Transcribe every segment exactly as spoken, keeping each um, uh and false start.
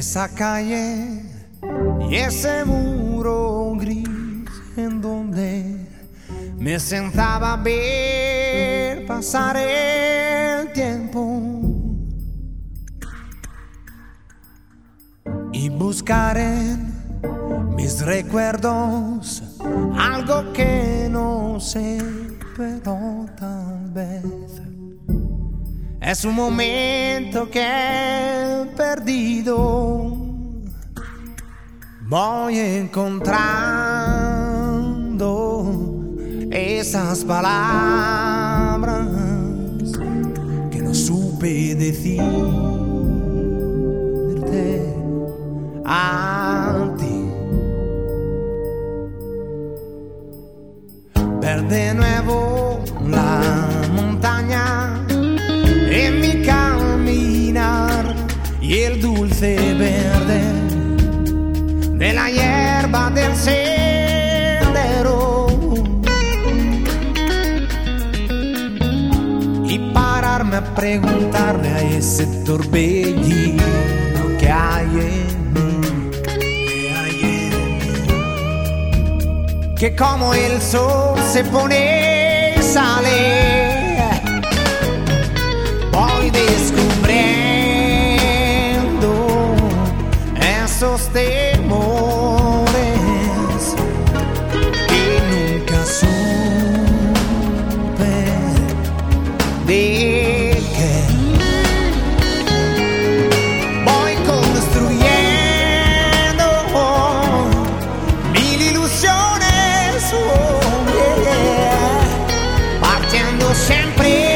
esa calle y ese muro gris en donde me sentaba a ver pasar el tiempo y buscar en mis recuerdos algo que no sé, pero tal vez es un momento que he perdido. Voy encontrando esas palabras que no supe decirte a ti. Ver de nuevo la montaña en mi caminar y el dulce verde de la hierba del sendero y pararme a preguntarle a ese torbellino que hay en mí, que hay en mí, que como el sol se pone y sale, voy descubriendo esos temores que nunca supe de qué. Voy construyendo mil ilusiones, oh, yeah, partiendo siempre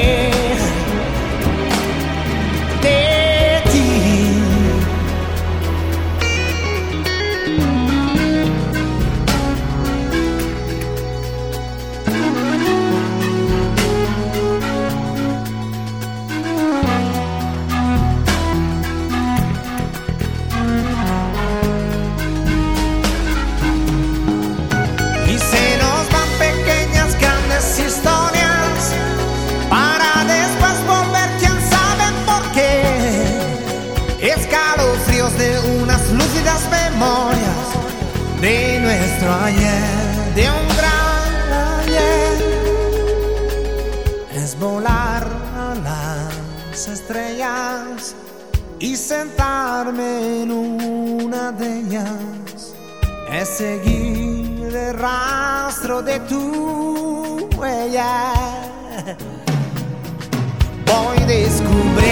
de unas lúcidas memorias de nuestro ayer, de un gran ayer. Es volar a las estrellas y sentarme en una de ellas. Es seguir el rastro de tu huella. Voy descubriendo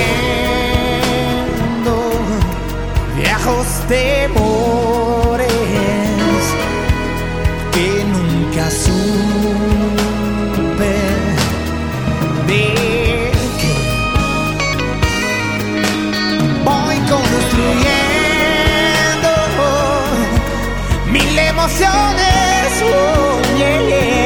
viejos temores que nunca supe de qué. Voy construyendo mil emociones, oh, yeah, yeah.